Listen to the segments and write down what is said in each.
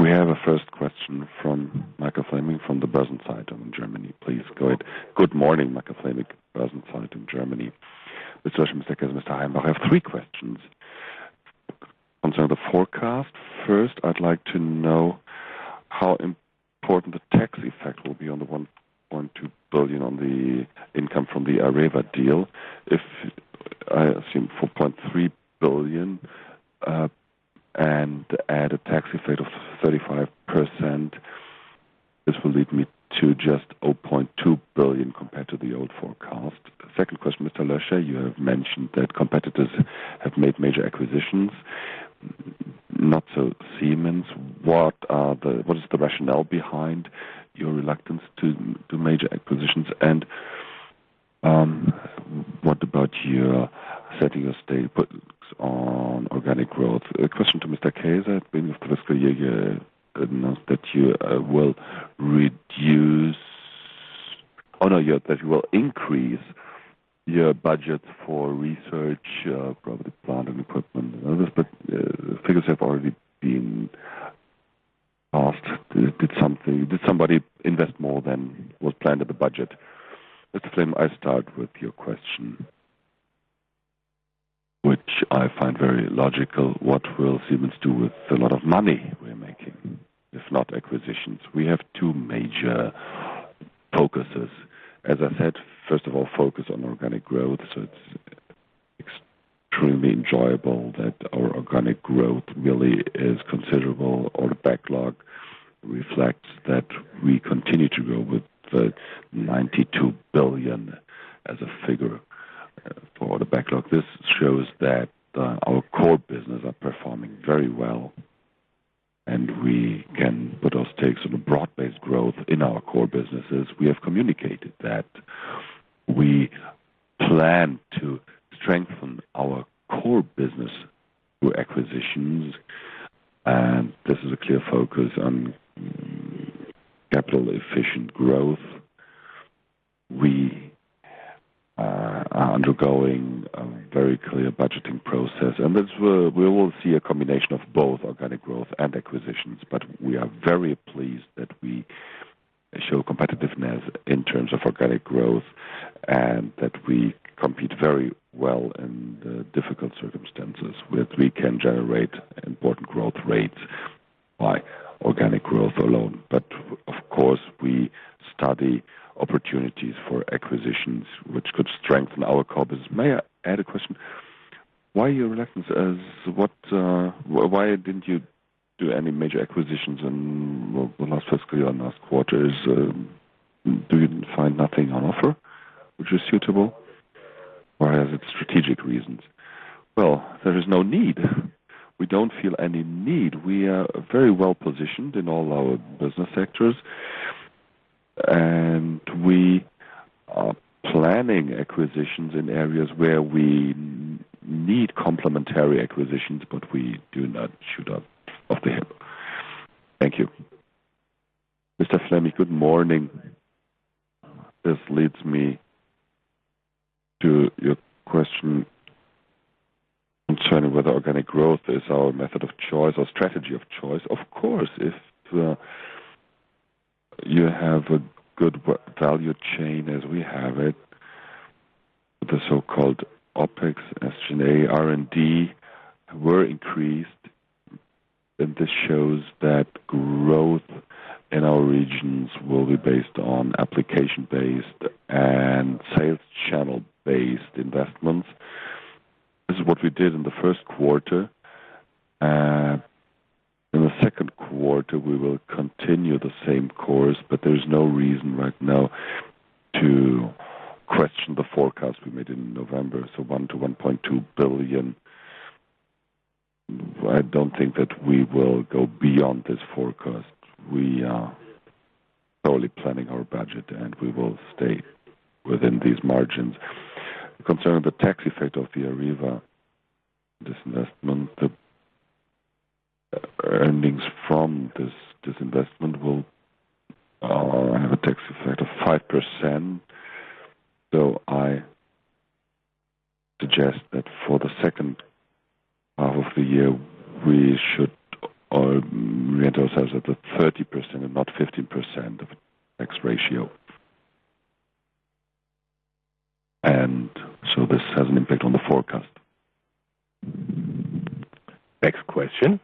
We have a first question from Michael Fleming from the Börsenzeitung in Germany. Please go ahead. Good morning, Michael Fleming, Börsenzeitung, Germany. Mr. Löscher, Mr. Käse, Mr. Heimbach, I have three questions concerning the forecast. First, I'd like to know how important the tax effect will be on the 1.2 billion on the income from the Areva deal. If I assume 4.3 billion and add a tax effect of 35%, this will lead me to just 0.2 billion compared to the old forecast. Second question, Mr. Löscher, you have mentioned that competitors have made major acquisitions, not so Siemens. What is the rationale behind your reluctance to do major acquisitions? And what about your setting your state on organic growth? A question to Mr. Käse. At the beginning of the fiscal year, you announced that you will increase your budget for research, property, plant and equipment and others, but figures have already been asked. Did somebody invest more than was planned in the budget? Mr. Flem, I start with your question, which I find very logical. What will Siemens do with a lot of money we're making, if not acquisitions? We have two major focuses. As I said, first of all, focus on organic growth. So it's extremely enjoyable that our organic growth really is considerable. Our backlog reflects that we continue to grow with the 92 billion as a figure for the backlog. This shows that our core business are performing very well, and we can put our stakes on a broad-based growth in our core businesses. We have communicated that we plan to strengthen our core business through acquisitions, and this is a clear focus on capital-efficient growth. We are undergoing a very clear budgeting process, and we will see a combination of both organic growth and acquisitions, but we are very pleased that we show competitiveness in terms of organic growth and that we compete very well in the difficult circumstances where we can generate important growth rates by organic growth alone. But of course, we study opportunities for acquisitions which could strengthen our core business. May I add a question? Why your reluctance? Why didn't you do any major acquisitions in the last fiscal year and last quarter? Do you find nothing on offer which is suitable, or has it strategic reasons? Well, there is no need. We don't feel any need. We are very well positioned in all our business sectors, and we are planning acquisitions in areas where we need complementary acquisitions, but we do not shoot off the hip. Thank you. Mr. Fleming, good morning. This leads me to your question concerning whether organic growth is our method of choice or strategy of choice. Of course, if you have a good value chain as we have it, the so-called OPEX, SG&A, R&D were increased, and this shows that growth in our regions will be based on application-based and sales channel-based investments. This is what we did in the first quarter. In the second quarter, we will continue the same course, but there's no reason right now to question the forecast we made in November, so 1 to 1.2 billion. I don't think that we will go beyond this forecast. We are thoroughly planning our budget, and we will stay within these margins. Concerning the tax effect of the Areva disinvestment, the earnings from this investment will have a tax effect of 5%. So I suggest that for the second half of the year, we should orient ourselves at the 30% and not 15% of tax ratio. And so this has an impact on the forecast. Next question.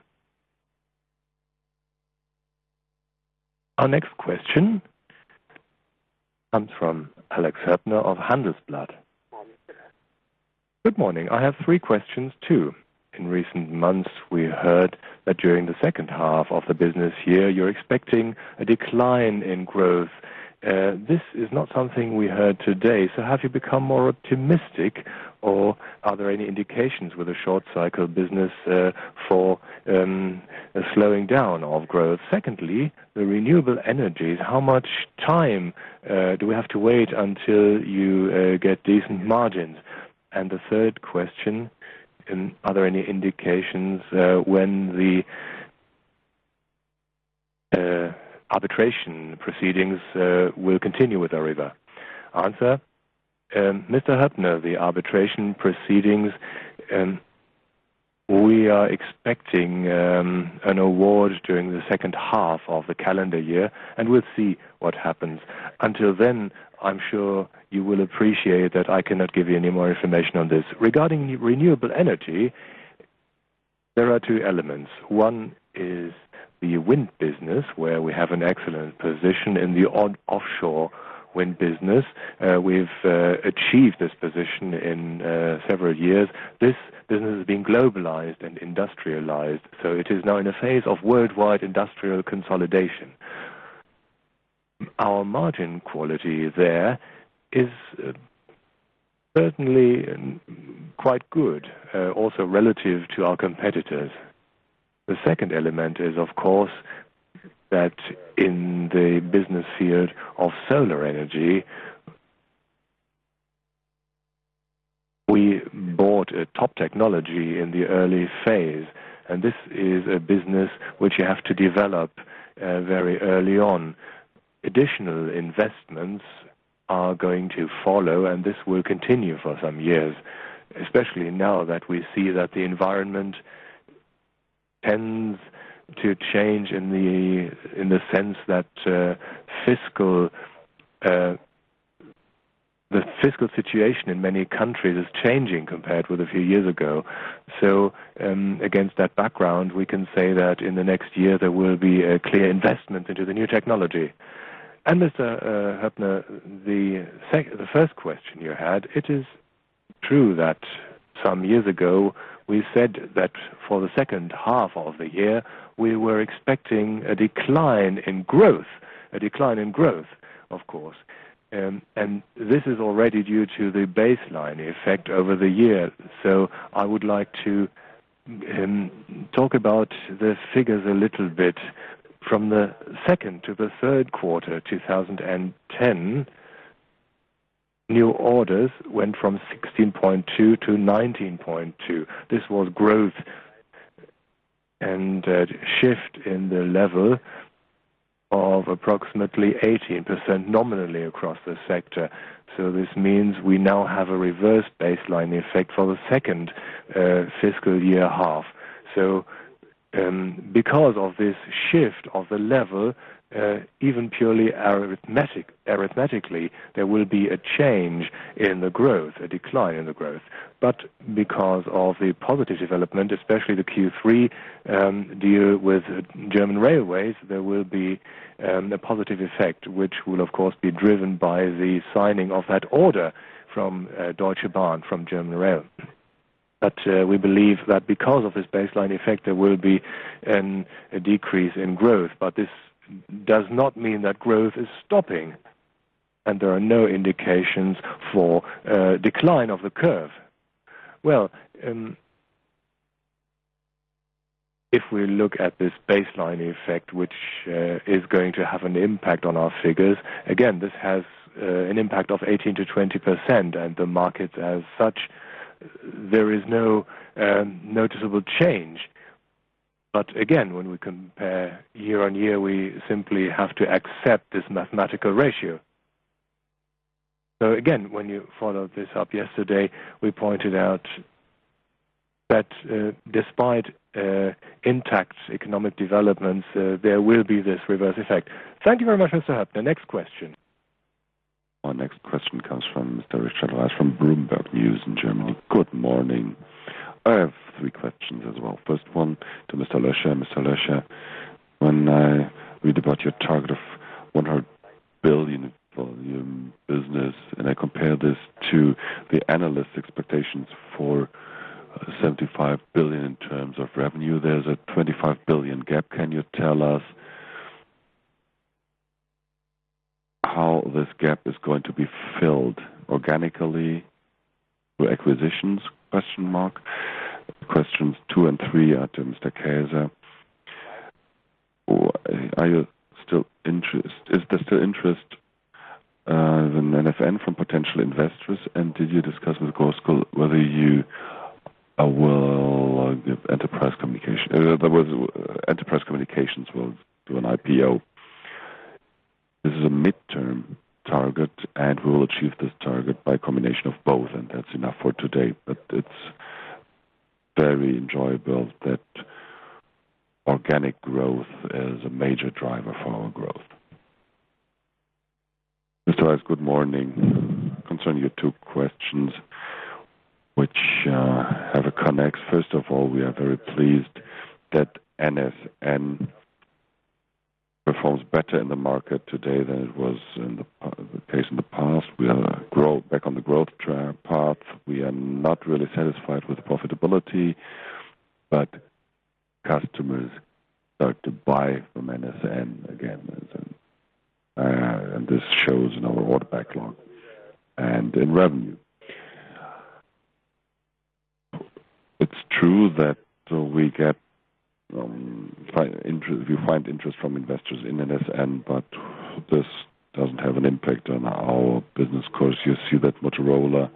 Our next question comes from Alex Höppner of Handelsblatt. Good morning. I have 3 questions too. In recent months, we heard that during the second half of the business year, you're expecting a decline in growth. This is not something we heard today. So have you become more optimistic, or are there any indications with a short cycle business for a slowing down of growth? Secondly, the renewable energies, how much time do we have to wait until you get decent margins? And the third question, are there any indications when the arbitration proceedings will continue with Areva? Answer. Mr. Höppner, the arbitration proceedings, we are expecting an award during the second half of the calendar year, and we'll see what happens. Until then, I'm sure you will appreciate that I cannot give you any more information on this. Regarding renewable energy, there are 2 elements. One is the wind business, where we have an excellent position in the offshore wind business. We've achieved this position in several years. This business is being globalized and industrialized, so it is now in a phase of worldwide industrial consolidation. Our margin quality there is certainly quite good, also relative to our competitors. The second element is, of course, that in the business field of solar energy, we bought a top technology in the early phase, and this is a business which you have to develop very early on. Additional investments are going to follow, and this will continue for some years, especially now that we see that the environment tends to change in the sense that the fiscal situation in many countries is changing compared with a few years ago. So against that background, we can say that in the next year there will be a clear investment into the new technology. And Mr. Höppner, the first question you had, it is true that some years ago we said that for the second half of the year we were expecting a decline in growth, of course. And this is already due to the baseline effect over the year. So I would like to talk about the figures a little bit. From the second to the third quarter 2010, new orders went from 16.2 to 19.2. This was growth and a shift in the level of approximately 18% nominally across the sector. So this means we now have a reverse baseline effect for the second fiscal year half. So because of this shift of the level, even purely arithmetically, there will be a change in the growth, a decline in the growth. But because of the positive development, especially the Q3 deal with German railways, there will be a positive effect, which will of course be driven by the signing of that order from Deutsche Bahn, from German Rail. But we believe that because of this baseline effect, there will be a decrease in growth. But this does not mean that growth is stopping, and there are no indications for decline of the curve. Well, if we look at this baseline effect, which is going to have an impact on our figures, again, this has an impact of 18 to 20%, and the markets as such, there is no noticeable change. But again, when we compare year on year, we simply have to accept this mathematical ratio. So again, when you followed this up yesterday, we pointed out that despite intact economic developments, there will be this reverse effect. Thank you very much, Mr. Höppner. Next question. Our next question comes from Mr. Richard Reis from Bloomberg News in Germany. Good morning. I have 3 questions as well. First one to Mr. Löscher. Mr. Löscher, when I read about your target of 100 billion volume business and I compare this to the analyst expectations for 75 billion in terms of revenue, there's a 25 billion gap. Can you tell us how this gap is going to be filled organically through acquisitions? Question mark. Questions 2 and 3 are to Mr. Käser. Are you still interested? Is there still interest in NFN from potential investors? And did you discuss with Gorskull whether you will give Enterprise Communications? Enterprise Communications will do an IPO. This is a midterm target, and we will achieve this target by a combination of both, and that's enough for today. But it's very enjoyable that organic growth is a major driver for our growth. Mr. Weiss, good morning. Concerning your 2 questions, which have a connect. First of all, we are very pleased that NSN performs better in the market today than it was in the case in the past. We are back on the growth path. We are not really satisfied with profitability, but customers start to buy from NSN again. And this shows in our order backlog and in revenue. It's true that we get we find interest from investors in NSN, but this doesn't have an impact on our business course. You see that Motorola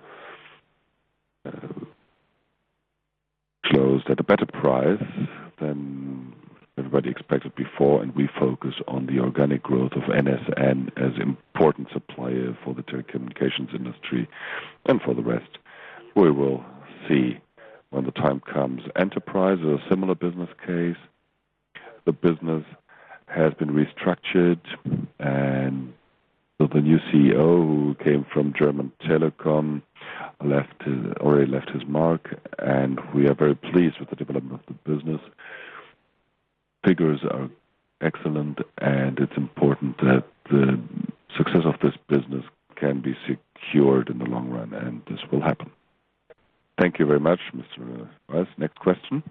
closed at a better price than everybody expected before, and we focus on the organic growth of NSN as important supplier for the telecommunications industry, and for the rest, we will see when the time comes. Enterprise is a similar business case. The business has been restructured, and so the new CEO who came from German Telecom already left his mark, and we are very pleased with the development of the business. Figures are excellent, and it's important that the success of this business can be secured in the long run, and this will happen. Thank you very much, Mr. Weiss. Next question.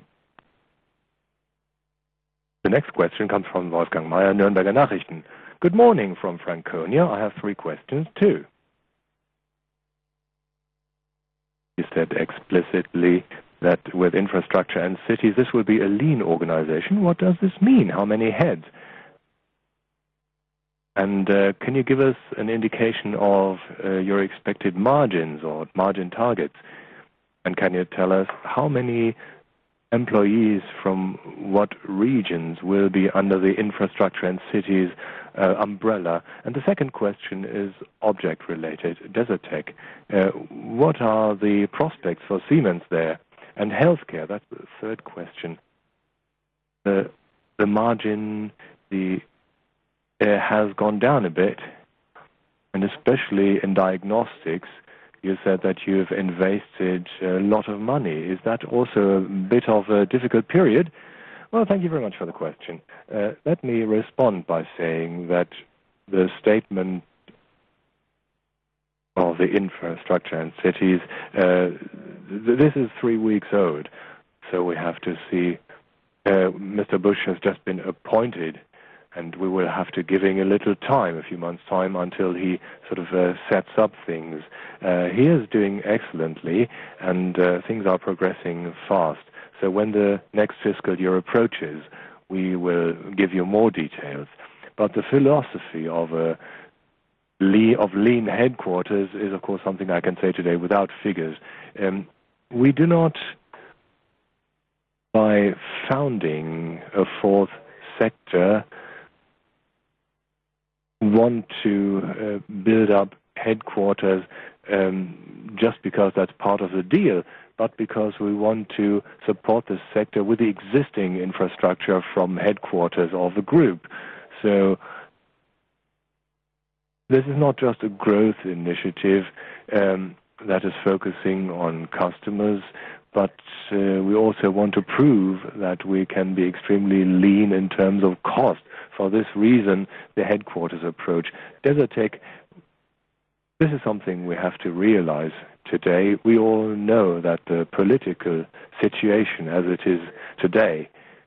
The next question comes from Wolfgang Mayer, Nürnberger Nachrichten. Good morning from Franconia. I have 3 questions too. You said explicitly that with infrastructure and cities, this will be a lean organization. What does this mean? How many heads? And can you give us an indication of your expected margins or margin targets? And can you tell us how many employees from what regions will be under the infrastructure and cities umbrella? And the second question is object-related, Desertec. What are the prospects for Siemens there? And healthcare, that's the third question. The margin has gone down a bit, and especially in diagnostics, you said that you've invested a lot of money. Is that also a bit of a difficult period? Well, thank you very much for the question. Let me respond by saying that the statement of the infrastructure and cities, this is 3 weeks old, so we have to see. Mr. Bush has just been appointed, and we will have to give him a little time, a few months' time, until he sort of sets up things. He is doing excellently, and things are progressing fast. So when the next fiscal year approaches, we will give you more details. But the philosophy of lean headquarters is, of course, something I can say today without figures. We do not, by founding a 4th sector, want to build up headquarters just because that's part of the deal, but because we want to support this sector with the existing infrastructure from headquarters of the group. So this is not just a growth initiative that is focusing on customers, but we also want to prove that we can be extremely lean in terms of cost. For this reason, the headquarters approach. Desertec, this is something we have to realize today. We all know that the political situation as it is today,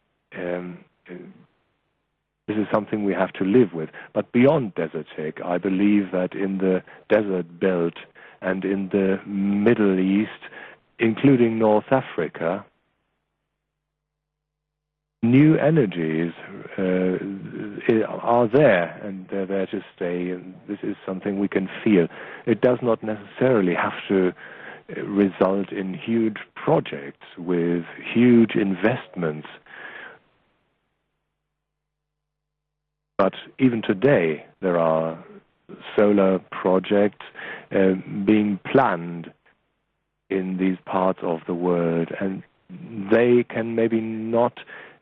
this is something we have to live with. But beyond Desertec, I believe that in the desert belt and in the Middle East, including North Africa, new energies are there, and they're there to stay, and this is something we can feel. It does not necessarily have to result in huge projects with huge investments. But even today, there are solar projects being planned in these parts of the world, and they can maybe not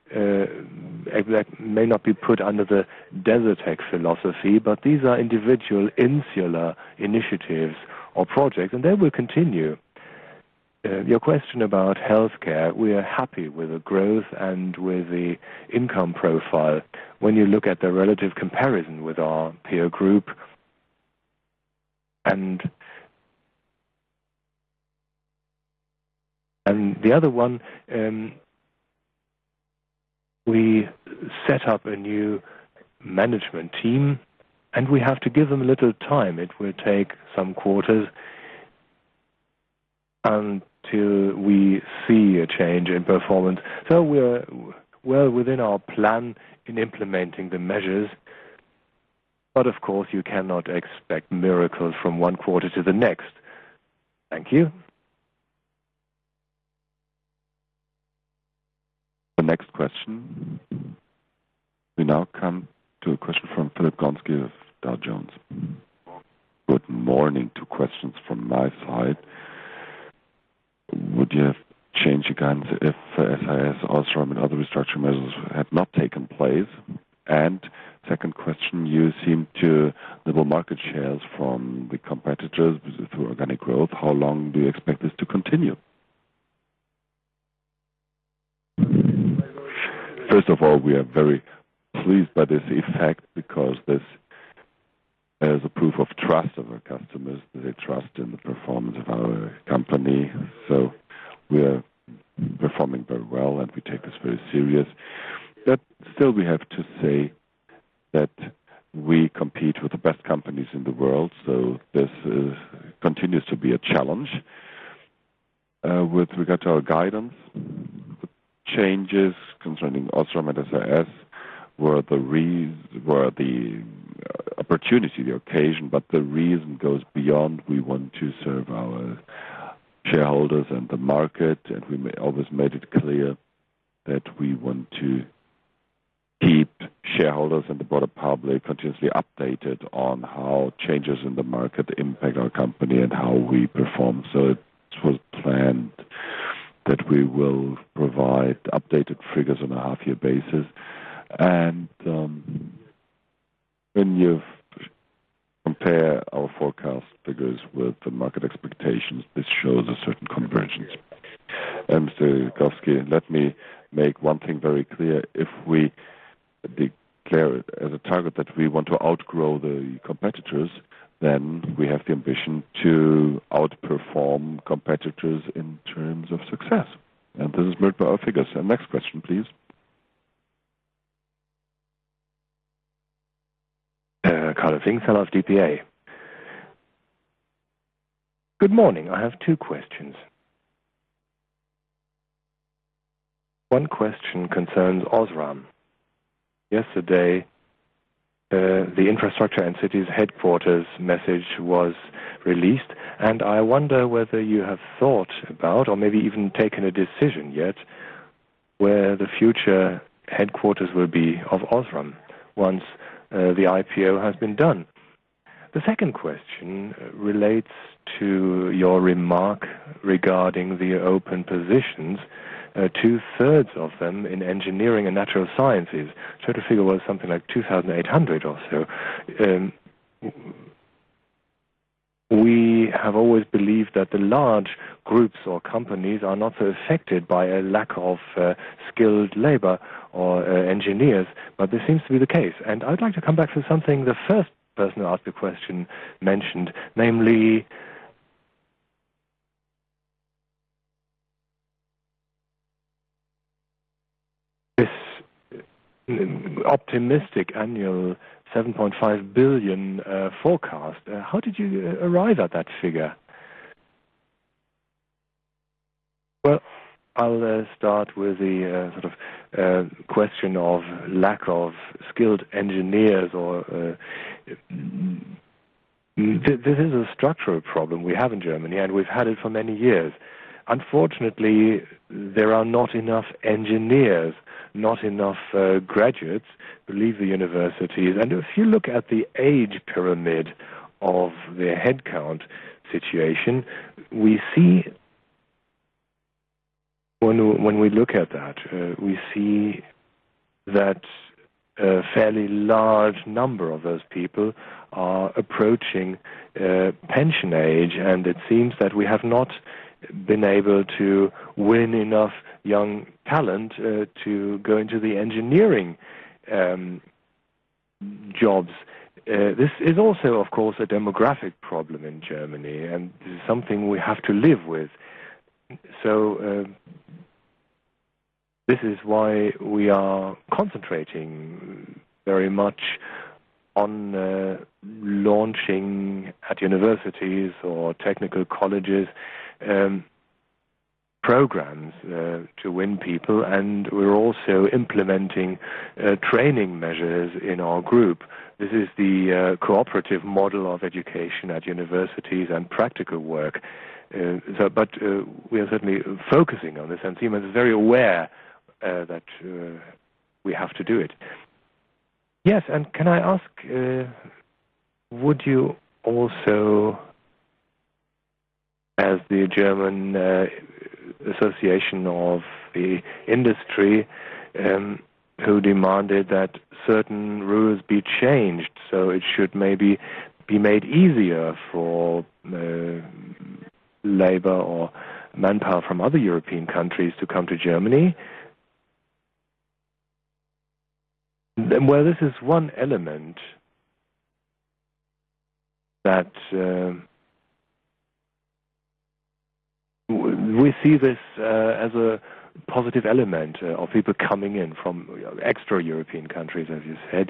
may not be put under the Desertec philosophy, but these are individual insular initiatives or projects, and they will continue. Your question about healthcare, we are happy with the growth and with the income profile. When you look at the relative comparison with our peer group, and the other one, we set up a new management team, and we have to give them a little time. It will take some quarters until we see a change in performance. So we're well within our plan in implementing the measures, but of course you cannot expect miracles from one quarter to the next. Thank you. The next question. We now come to a question from Philip Gonski of Dow Jones. Good morning. 2 questions from my side. Would you have changed your guidance if SIS, Osram, and other restructuring measures had not taken place? And second question, you seem to nibble market shares from the competitors through organic growth. How long do you expect this to continue? First of all, we are very pleased by this effect because this is a proof of trust of our customers. They trust in the performance of our company. So we are performing very well, and we take this very serious. But still, we have to say that we compete with the best companies in the world. So this continues to be a challenge. With regard to our guidance, changes concerning Osram and SIS were the opportunity, the occasion, but the reason goes beyond. We want to serve our shareholders and the market, and we always made it clear that we want to keep shareholders and the broader public continuously updated on how changes in the market impact our company and how we perform. So it was planned that we will provide updated figures on a half-year basis. And when you compare our forecast figures with the market expectations, this shows a certain convergence. Mr. Gowski, let me make one thing very clear. If we declare it as a target that we want to outgrow the competitors, then we have the ambition to outperform competitors in terms of success. And this is mirrored by our figures. And next question, please. Carlo Fingsel of DPA. Good morning. I have 2 questions. One question concerns Osram. Yesterday, the Infrastructure and Cities headquarters message was released, and I wonder whether you have thought about, or maybe even taken a decision yet, where the future headquarters will be of Osram once the IPO has been done. The second question relates to your remark regarding the open positions. 2/3 of them in engineering and natural sciences. Try to figure was something like 2,800 or so. We have always believed that the large groups or companies are not so affected by a lack of skilled labor or engineers, but this seems to be the case. And I'd like to come back to something the first person who asked the question mentioned, namely this optimistic annual 7.5 billion forecast. How did you arrive at that figure? Well, I'll start with the sort of question of lack of skilled engineers, or this is a structural problem we have in Germany, and we've had it for many years. Unfortunately, there are not enough engineers, not enough graduates who leave the universities. And if you look at the age pyramid of the headcount situation, we see, when we look at that, we see that a fairly large number of those people are approaching pension age, and it seems that we have not been able to win enough young talent to go into the engineering jobs. This is also, of course, a demographic problem in Germany, and this is something we have to live with. So this is why we are concentrating very much on launching at universities or technical colleges programs to win people, and we're also implementing training measures in our group. This is the cooperative model of education at universities and practical work. But we are certainly focusing on this, and Siemens is very aware that we have to do it. Yes, and can I ask, would you also, as the German Association of the Industry, who demanded that certain rules be changed, so it should maybe be made easier for labor or manpower from other European countries to come to Germany? Well, this is one element that we see this as a positive element of people coming in from extra-European countries, as you said.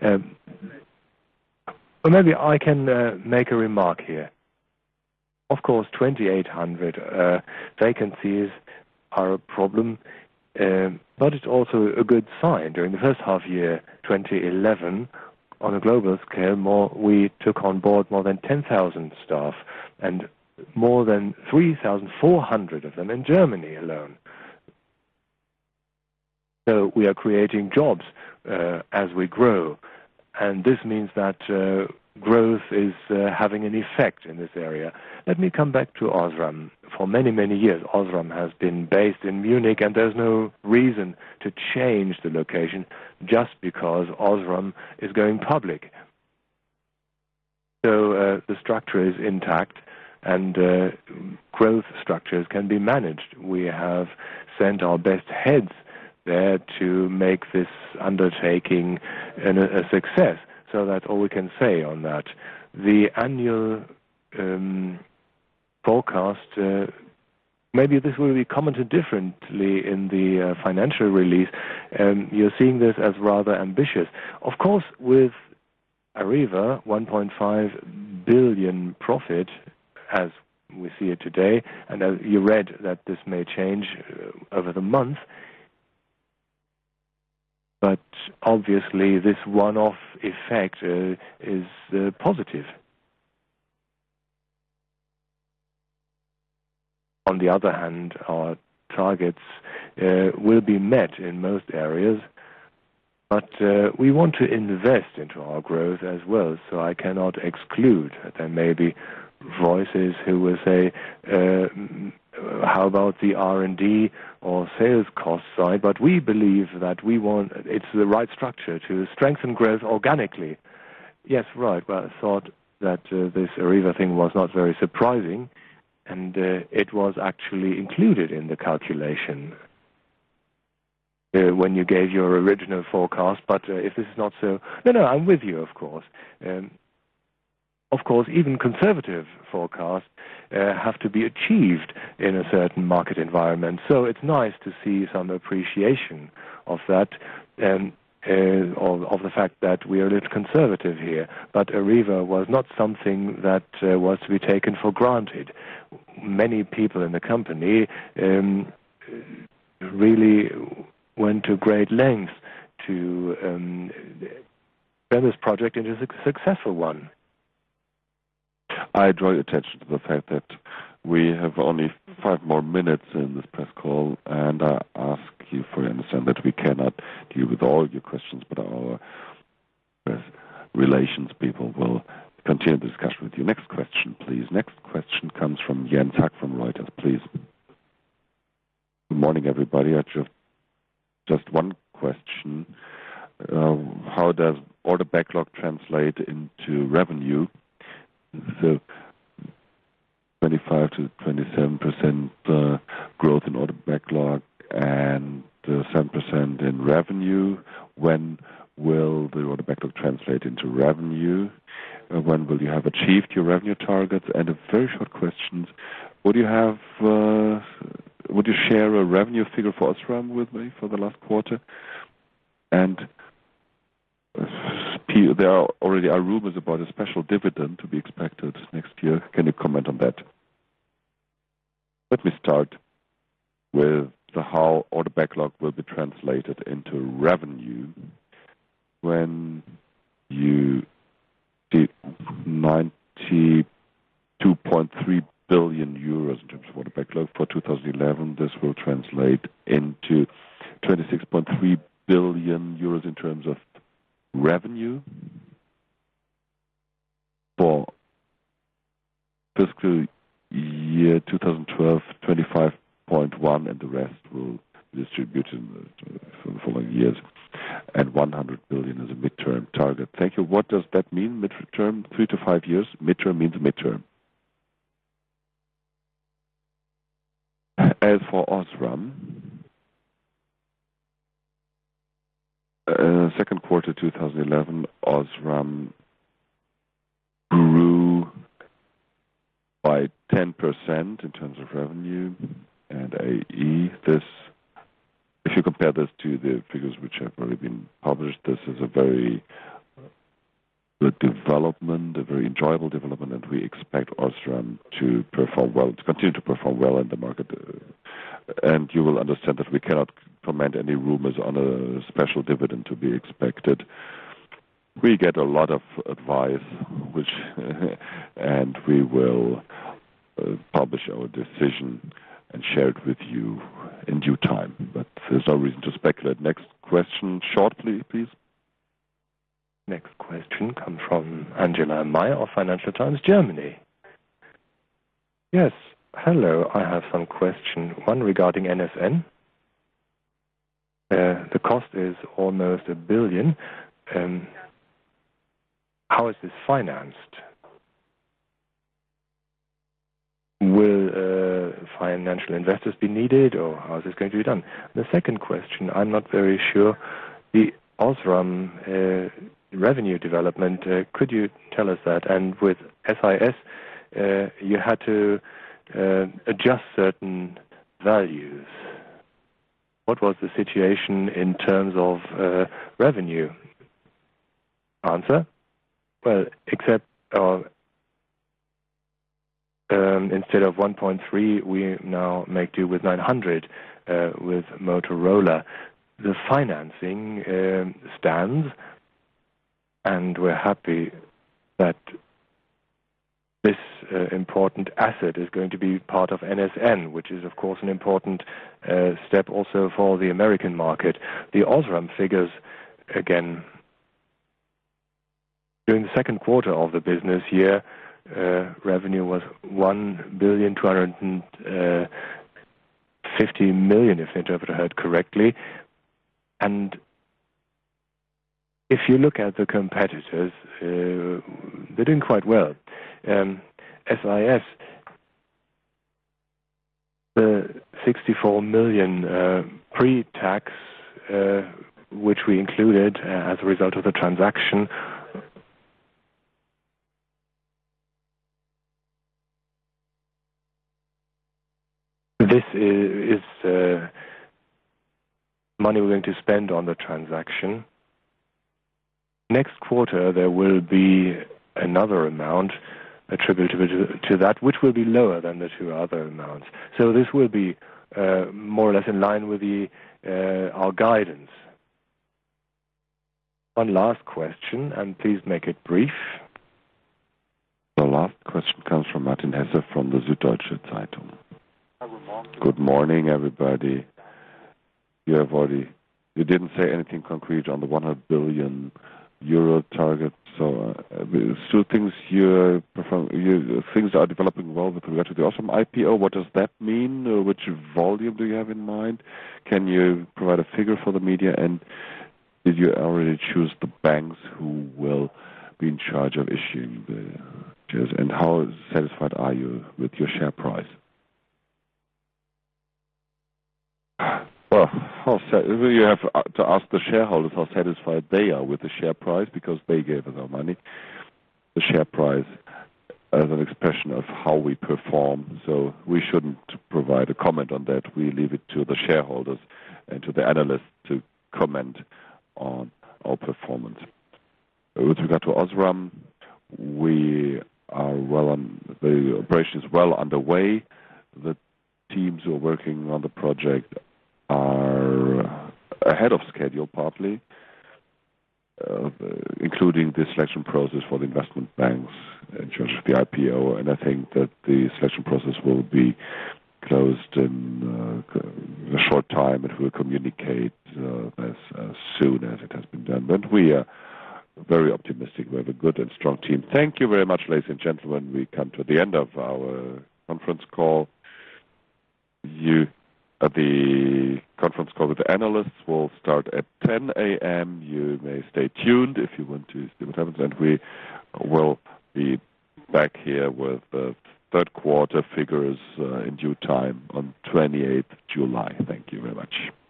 Well, maybe I can make a remark here. Of course, 2,800 vacancies are a problem, but it's also a good sign. During the first half year, 2011, on a global scale, we took on board more than 10,000 staff, and more than 3,400 of them in Germany alone. So we are creating jobs as we grow, and this means that growth is having an effect in this area. Let me come back to Osram. For many, many years, Osram has been based in Munich, and there's no reason to change the location just because Osram is going public. So the structure is intact, and growth structures can be managed. We have sent our best heads there to make this undertaking a success. So that's all we can say on that. The annual forecast, maybe this will be commented differently in the financial release. You're seeing this as rather ambitious. Of course, with Areva, 1.5 billion profit, as we see it today, and as you read that this may change over the month, but obviously this one-off effect is positive. On the other hand, our targets will be met in most areas, But we want to invest into our growth as well, so I cannot exclude that there may be voices who will say, how about the R&D or sales cost side? But we believe that it's the right structure to strengthen growth organically. Yes, right. Well, I thought that this Areva thing was not very surprising, and it was actually included in the calculation when you gave your original forecast. But if this is not so... No, I'm with you, of course. Of course, even conservative forecasts have to be achieved in a certain market environment. So it's nice to see some appreciation of that, of the fact that we are a little conservative here. But Areva was not something that was to be taken for granted. Many people in the company really went to great lengths to turn this project into a successful one. I draw your attention to the fact that we have only 5 more minutes in this press call, and I ask you for your understanding that we cannot deal with all your questions, but our press relations people will continue the discussion with you. Next question, please. Next question comes from Jens Hack from Reuters, please. Good morning, everybody. I just one question. How does order backlog translate into revenue? So 25 to 27% growth in order backlog and 7% in revenue. When will the order backlog translate into revenue? When will you have achieved your revenue targets? And a very short question: would you share a revenue figure for Osram with me for the last quarter? And there already are rumors about a special dividend to be expected next year. Can you comment on that? Let me start with how order backlog will be translated into revenue. When you see 92.3 billion euros in terms of order backlog for 2011, this will translate into 26.3 billion euros in terms of revenue. For fiscal year 2012, 25.1, and the rest will be distributed for the following years. And 100 billion is a midterm target. Thank you. What does that mean, midterm? 3 to 5 years? Midterm means midterm. As for Osram, second quarter 2011, Osram grew by 10% in terms of revenue and AE. This, if you compare this to the figures which have already been published, this is a very good development, a very enjoyable development, and we expect Osram to perform well, to continue to perform well in the market. And you will understand that we cannot comment any rumors on a special dividend to be expected. We get a lot of advice, and we will publish our decision and share it with you in due time. But there's no reason to speculate. Next question, shortly, please. Next question comes from Angela Meyer of Financial Times, Germany. Yes, hello. I have some question. One regarding NSN. The cost is almost 1 billion. How is this financed? Will financial investors be needed, or how is this going to be done? The second question, I'm not very sure. The Osram revenue development, could you tell us that? And with SIS, you had to adjust certain values. What was the situation in terms of revenue? Answer? Well, except instead of 1.3, we now make do with 900 with Motorola. The financing stands, and we're happy that this important asset is going to be part of NSN, which is, of course, an important step also for the American market. The Osram figures again, during the second quarter of the business year, revenue was 1,250 million, if the interpreter heard correctly. And if you look at the competitors, they're doing quite well. SIS, the 64 million pre-tax, which we included as a result of the transaction, this is money we're going to spend on the transaction. Next quarter, there will be another amount attributable to that, which will be lower than the two other amounts. So this will be more or less in line with our guidance. One last question, and please make it brief. The last question comes from Martin Hesse from the Süddeutsche Zeitung. Good morning, everybody. You didn't say anything concrete on the 100 billion euro target. So, things things are developing well with regard to the Osram IPO. What does that mean? Which volume do you have in mind? Can you provide a figure for the media? And did you already choose the banks who will be in charge of issuing the shares? And how satisfied are you with your share price? Well, you have to ask the shareholders how satisfied they are with the share price, because they gave us our money. The share price as an expression of how we perform, so we shouldn't provide a comment on that. We leave it to the shareholders and to the analysts to comment on our performance. With regard to Osram, we are the operation is well underway. The teams who are working on the project are ahead of schedule, partly, including the selection process for the investment banks in charge of the IPO. And I think that the selection process will be closed in a short time. It will communicate as soon as it has been done. But we are very optimistic. We have a good and strong team. Thank you very much, ladies and gentlemen. We come to the end of our conference call. The conference call with the analysts will start at 10 a.m. You may stay tuned if you want to see what happens. And we will be back here with the third quarter figures in due time on 28th July. Thank you very much.